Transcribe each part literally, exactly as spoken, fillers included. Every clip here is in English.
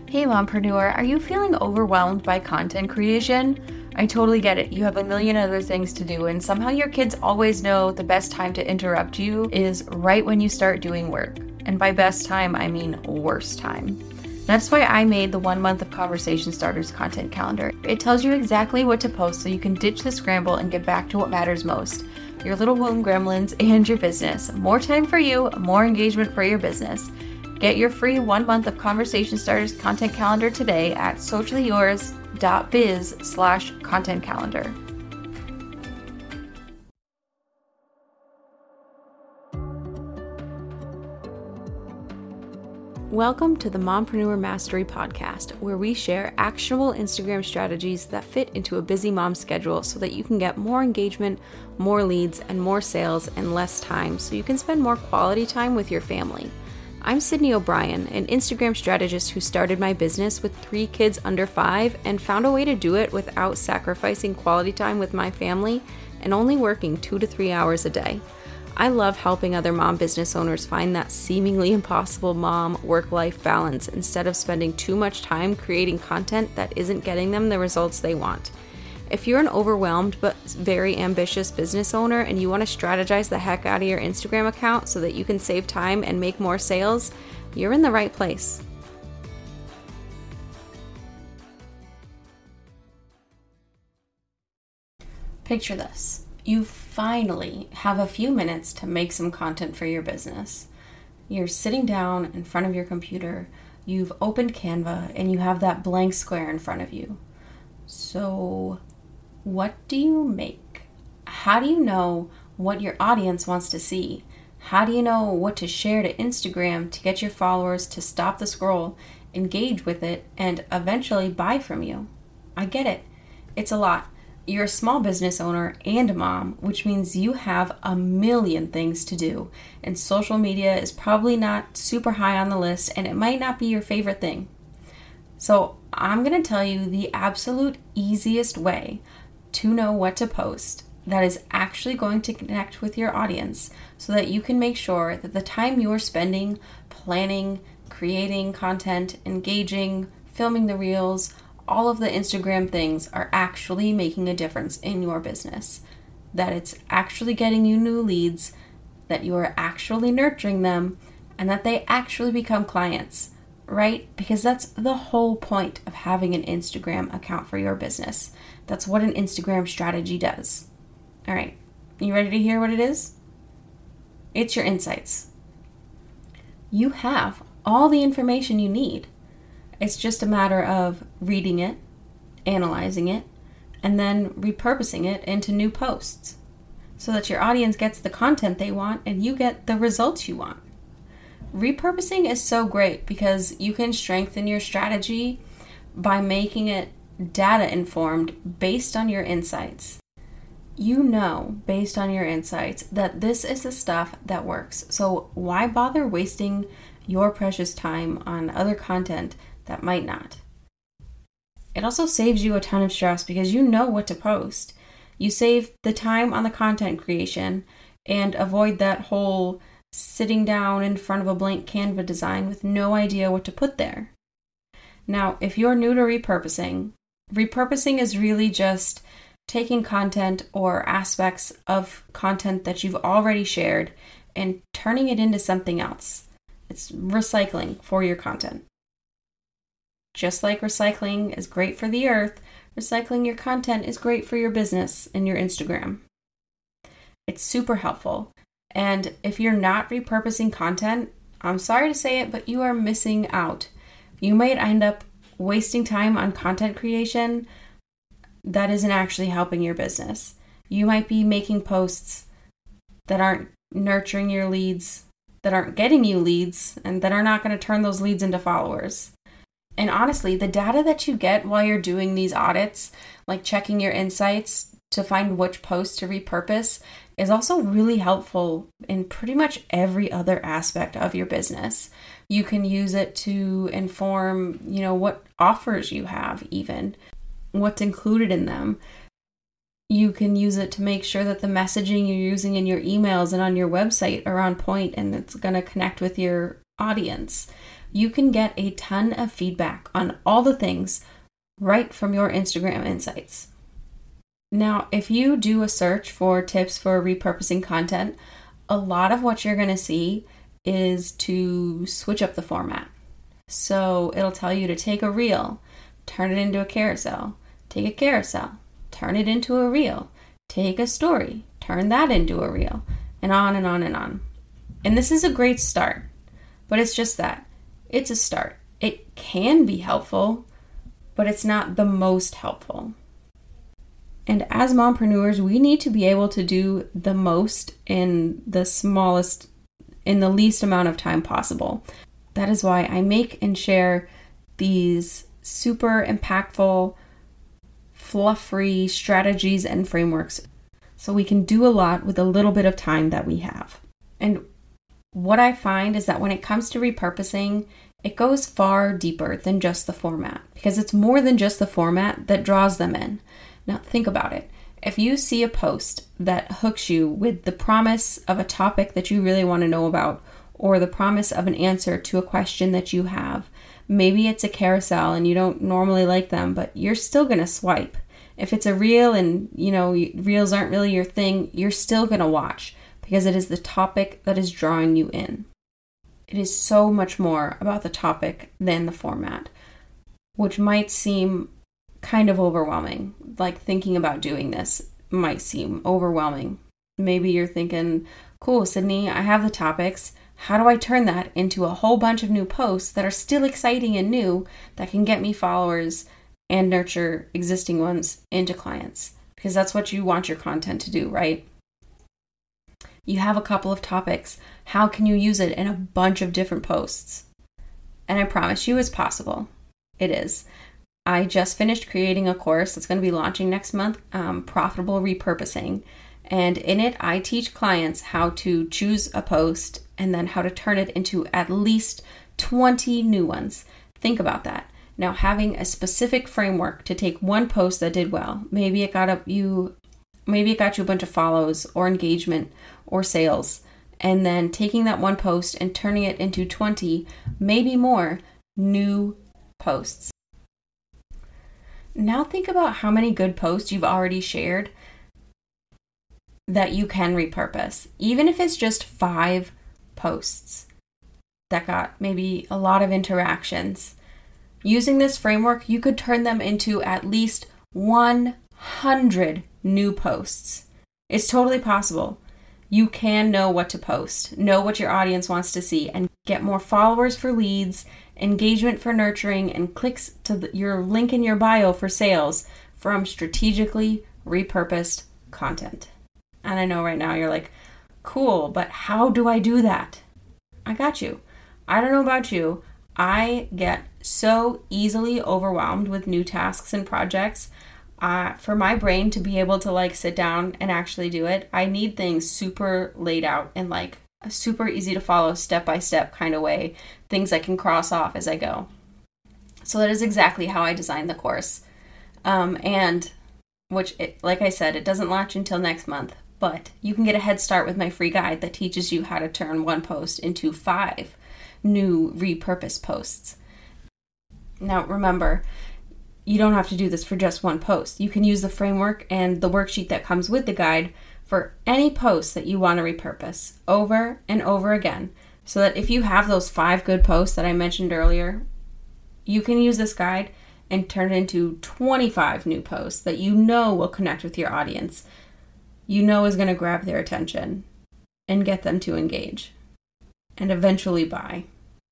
Hey mompreneur, are you feeling overwhelmed by content creation? I totally get it. You have a million other things to do, and somehow your kids always know the best time to interrupt you is right when you start doing work. And by best time, I mean worst time. That's why I made the one month of Conversation Starters content calendar. It tells you exactly what to post so you can ditch the scramble and get back to what matters most. Your little womb gremlins and your business. More time for you, more engagement for your business. Get your free one month of Conversation Starters content calendar today at sociallyyours.biz slash content calendar. Welcome to the Mompreneur Mastery Podcast, where we share actionable Instagram strategies that fit into a busy mom schedule so that you can get more engagement, more leads, and more sales in less time so you can spend more quality time with your family. I'm Sydney O'Brien, an Instagram strategist who started my business with three kids under five and found a way to do it without sacrificing quality time with my family and only working two to three hours a day. I love helping other mom business owners find that seemingly impossible mom work-life balance instead of spending too much time creating content that isn't getting them the results they want. If you're an overwhelmed but very ambitious business owner and you want to strategize the heck out of your Instagram account so that you can save time and make more sales, you're in the right place. Picture this. You finally have a few minutes to make some content for your business. You're sitting down in front of your computer, you've opened Canva, and you have that blank square in front of you. So, what do you make? How do you know what your audience wants to see? How do you know what to share to Instagram to get your followers to stop the scroll, engage with it, and eventually buy from you? I get it. It's a lot. You're a small business owner and a mom, which means you have a million things to do, and social media is probably not super high on the list, and it might not be your favorite thing. So I'm going to tell you the absolute easiest way to know what to post that is actually going to connect with your audience so that you can make sure that the time you're spending planning, creating content, engaging, filming the reels, all of the Instagram things are actually making a difference in your business, that it's actually getting you new leads, that you are actually nurturing them, and that they actually become clients, right? Because that's the whole point of having an Instagram account for your business. That's what an Instagram strategy does. All right, you ready to hear what it is? It's your insights. You have all the information you need. It's just a matter of reading it, analyzing it, and then repurposing it into new posts so that your audience gets the content they want and you get the results you want. Repurposing is so great because you can strengthen your strategy by making it data informed based on your insights. You know, based on your insights, that this is the stuff that works. So why bother wasting your precious time on other content that might not? It also saves you a ton of stress because you know what to post. You save the time on the content creation and avoid that whole sitting down in front of a blank Canva design with no idea what to put there. Now, if you're new to repurposing, repurposing is really just taking content or aspects of content that you've already shared and turning it into something else. It's recycling for your content. Just like recycling is great for the earth, recycling your content is great for your business and your Instagram. It's super helpful. And if you're not repurposing content, I'm sorry to say it, but you are missing out. You might end up wasting time on content creation that isn't actually helping your business. You might be making posts that aren't nurturing your leads, that aren't getting you leads, and that are not going to turn those leads into followers. And honestly, the data that you get while you're doing these audits, like checking your insights to find which posts to repurpose, is also really helpful in pretty much every other aspect of your business. You can use it to inform, you know, what offers you have, even what's included in them. You can use it to make sure that the messaging you're using in your emails and on your website are on point and it's going to connect with your audience. You can get a ton of feedback on all the things right from your Instagram insights. Now, if you do a search for tips for repurposing content, a lot of what you're going to see is to switch up the format. So it'll tell you to take a reel, turn it into a carousel, take a carousel, turn it into a reel, take a story, turn that into a reel, and on and on and on. And this is a great start, but it's just that. It's a start. It can be helpful, but it's not the most helpful. And as mompreneurs, we need to be able to do the most in the smallest, in the least amount of time possible. That is why I make and share these super impactful, fluff-free strategies and frameworks so we can do a lot with a little bit of time that we have. And what I find is that when it comes to repurposing, it goes far deeper than just the format, because it's more than just the format that draws them in. Now think about it. If you see a post that hooks you with the promise of a topic that you really want to know about, or the promise of an answer to a question that you have, maybe it's a carousel and you don't normally like them, but you're still going to swipe. If it's a reel and, you know, reels aren't really your thing, you're still going to watch because it is the topic that is drawing you in. It is so much more about the topic than the format, which might seem kind of overwhelming. Like thinking about doing this might seem overwhelming. Maybe you're thinking, cool, Sydney, I have the topics. How do I turn that into a whole bunch of new posts that are still exciting and new that can get me followers and nurture existing ones into clients? Because that's what you want your content to do, right? You have a couple of topics. How can you use it in a bunch of different posts? And I promise you it's possible. It is. I just finished creating a course that's going to be launching next month, um, Profitable Repurposing. And in it, I teach clients how to choose a post and then how to turn it into at least twenty new ones. Think about that. Now, having a specific framework to take one post that did well, maybe it got up you, maybe it got you a bunch of follows or engagement or sales, and then taking that one post and turning it into twenty, maybe more, new posts. Now think about how many good posts you've already shared that you can repurpose, even if it's just five posts that got maybe a lot of interactions. Using this framework, you could turn them into at least one hundred new posts. It's totally possible. You can know what to post, know what your audience wants to see, and get more followers for leads, engagement for nurturing, and clicks to the, your link in your bio for sales from strategically repurposed content. And I know right now you're like, cool, but how do I do that? I got you. I don't know about you. I get so easily overwhelmed with new tasks and projects. Uh, for my brain to be able to like sit down and actually do it, I need things super laid out in like a super easy to follow step-by-step kind of way, things I can cross off as I go. So that is exactly how I designed the course. Um, and which, it, like I said, it doesn't launch until next month, but you can get a head start with my free guide that teaches you how to turn one post into five new repurposed posts. Now, remember, you don't have to do this for just one post. You can use the framework and the worksheet that comes with the guide for any post that you want to repurpose over and over again, so that if you have those five good posts that I mentioned earlier, you can use this guide and turn it into twenty-five new posts that you know will connect with your audience, you know is going to grab their attention and get them to engage and eventually buy.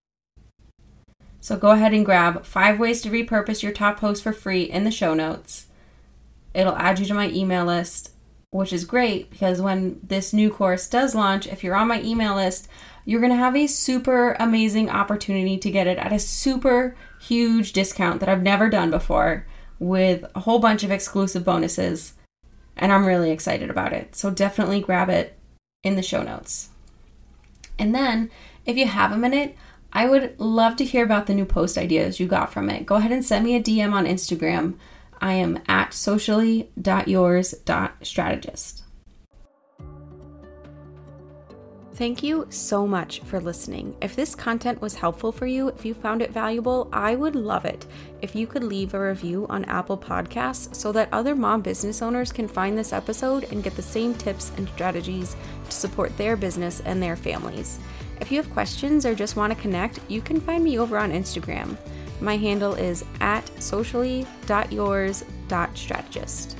So go ahead and grab five ways to repurpose your top post for free in the show notes. It'll add you to my email list, which is great because when this new course does launch, if you're on my email list, you're going to have a super amazing opportunity to get it at a super huge discount that I've never done before with a whole bunch of exclusive bonuses. And I'm really excited about it. So definitely grab it in the show notes. And then if you have a minute, I would love to hear about the new post ideas you got from it. Go ahead and send me a D M on Instagram. I am at socially dot yours dot strategist. Thank you so much for listening. If this content was helpful for you, if you found it valuable, I would love it if you could leave a review on Apple Podcasts so that other mom business owners can find this episode and get the same tips and strategies to support their business and their families. If you have questions or just want to connect, you can find me over on Instagram. My handle is at socially dot yours dot strategist.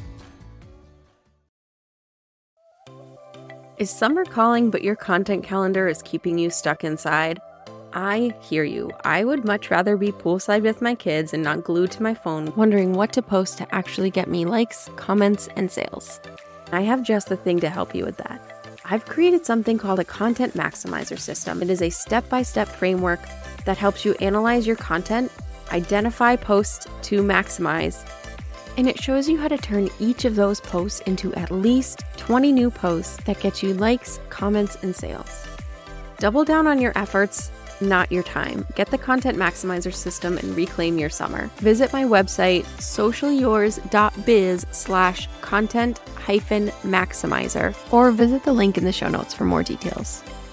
Is summer calling, but your content calendar is keeping you stuck inside? I hear you. I would much rather be poolside with my kids and not glued to my phone, wondering what to post to actually get me likes, comments, and sales. I have just the thing to help you with that. I've created something called a Content Maximizer System. It is a step-by-step framework that helps you analyze your content, identify posts to maximize, and it shows you how to turn each of those posts into at least twenty new posts that get you likes, comments, and sales. Double down on your efforts, not your time. Get the Content Maximizer System and reclaim your summer. Visit my website, socialyours.biz slash content hyphen maximizer, or visit the link in the show notes for more details.